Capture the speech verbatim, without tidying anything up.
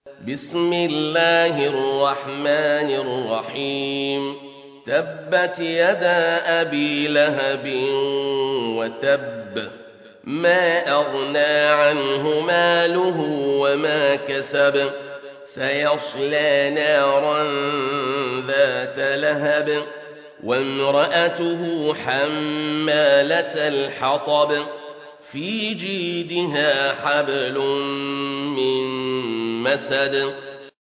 بسم الله الرحمن الرحيم تبت يدا أبي لهب وتب ما أغنى عنه ماله وما كسب سيصلى نارا ذات لهب وامرأته حمالة الحطب في جيدها حبل من مسد